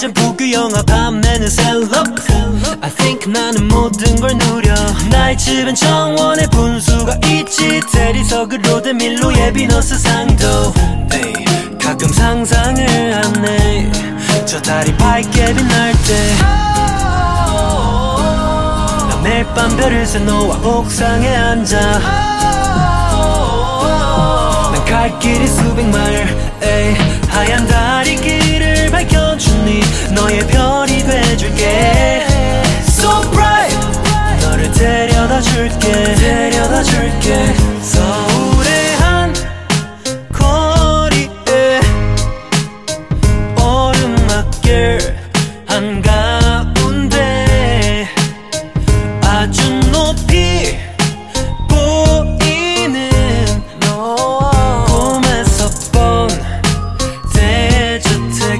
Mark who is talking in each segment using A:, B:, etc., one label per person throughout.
A: 낮엔 부귀 영화 밤에는 셀럽 I think 나는 모든 걸 누려 나의 집엔 정원에 분수가 있지 대리석으로 된 밀로의 비너스 상도 가끔 상상을 하네 저 달이 밝게 빛날 때 나 매일 밤 별을 새 너와 옥상에 앉아 난 갈 길이 수백 마일 하얀 다리 길을 밝혀주니 너의 별이 돼줄게 So bright 너를 데려다 줄게 서울의 한 거리에 오르막길 한가운데 아주 높이 보이는 꿈에서 본 대저택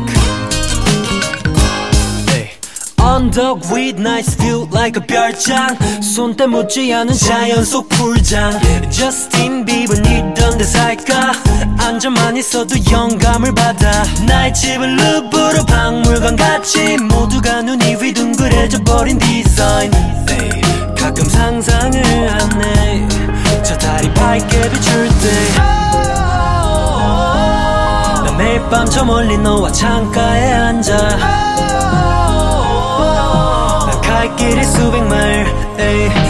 A: 언덕 with nice view like a 별장 손때 묻지 않은 자연 속 풀장 Justin Bieber 니던 데 살까 앉아만 있어도 영감을 받아 나의 집은 루브르 박물관 같이 모두가 눈이 휘둥그레져 버린 디자인 가끔 상상을 하네 저 달이 밝게 비출 때 나 매일 밤 저 멀리 너와 창가에 앉아 갈 길이 수백 마일